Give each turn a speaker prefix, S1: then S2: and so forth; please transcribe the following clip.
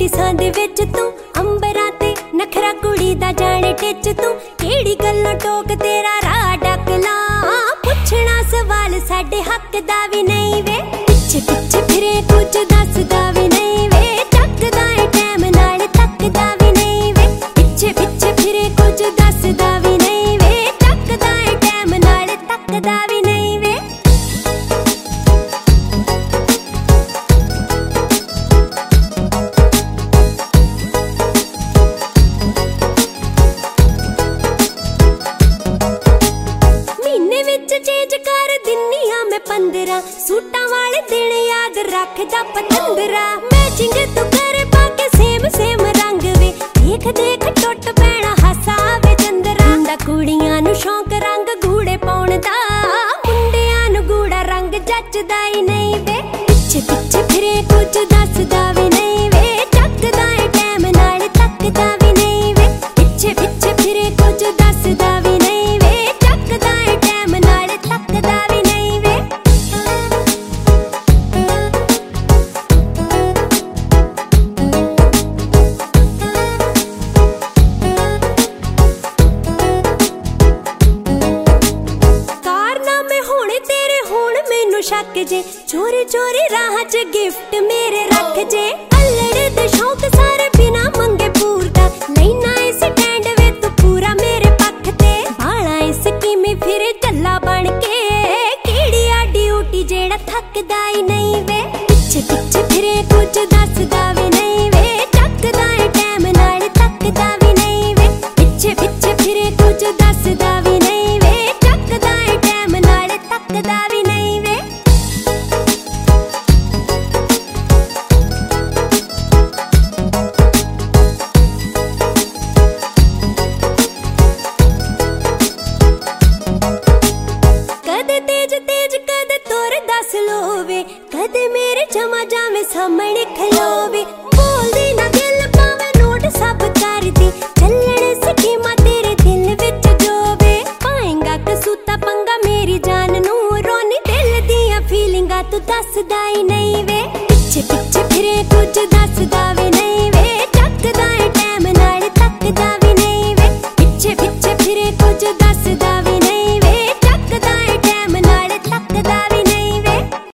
S1: दिसां दे विच तू अंबरां ते नखरा कुड़ी दा जाने टिच तू केड़ी गल्लों टोक तेरा राह डक ला पुछना सवाल साडे हक दा भी नहीं वे पिछे पिछे फिरे कुछ दसदा भी नहीं वे चकदा ए टाइम नाल तकदा भी नहीं वे पिछे पिछे फिरे कुछ दसदा भी नहीं वे चकदा ए टाइम नाल तकदा भी नहीं वे चेंज कर दिन्नी आ मैं 15 सूटां वाले दिन याद रखदा पतंदरा मैचिंग तू करे पाके सेम सेम रंग वे देख देख टुट पैना हासा वे चंदरा दा कुड़ियां नु शौक रंग गूड़े पाउण दा मुंडियां नु गूड़ा रंग जचदा ही नहीं वे पिछे पिछे फिरे कुछ दसदा भी नहीं वे चकदा ए टाइम नाल तकदा भी नहीं वे पिछे पिछे फिरे कुछ दसदा भी नहीं वे चकदा ए टाइम नाल तकदा भी नहीं वे कारनामे होने तेरे होण मैनू शक जे चोरी चोरी राह च गिफ्ट मेरे रख जे अल्लड़ दे शौक सारे बिना मंगे पूरदा लेना इस स्टैंड वे तू पूरा मेरे पक्ष ते बाला इस कीमे फिरे चल्ला बन के केड़ी आ ड्यूटी जेड़ा थकदा ही नहीं वे पिछे पिछे फिरे कुछ दसदा भी नहीं वे चकदा ए टाइम नाल तकदा भी नहीं वे पिछे पिछे फिरे कुछ दसदा भी नहीं वे चकदा ए टाइम नाल तकदा भी नहीं वे कदे तेज तेज कदे तोर दस लोवे कदे मेरे जमा जावे सामने खलोवे बोलदी ना दिल पावे नोट सब कर दी चलने स्कीमा तेरे दिल विच जोवे पाएंगा कसूता पंगा मेरी जान नू रोनी दिल दियां फीलिंगा तू दसदा ही नहीं वे पिछे पिछे फिरे कुछ दसदा भी नहीं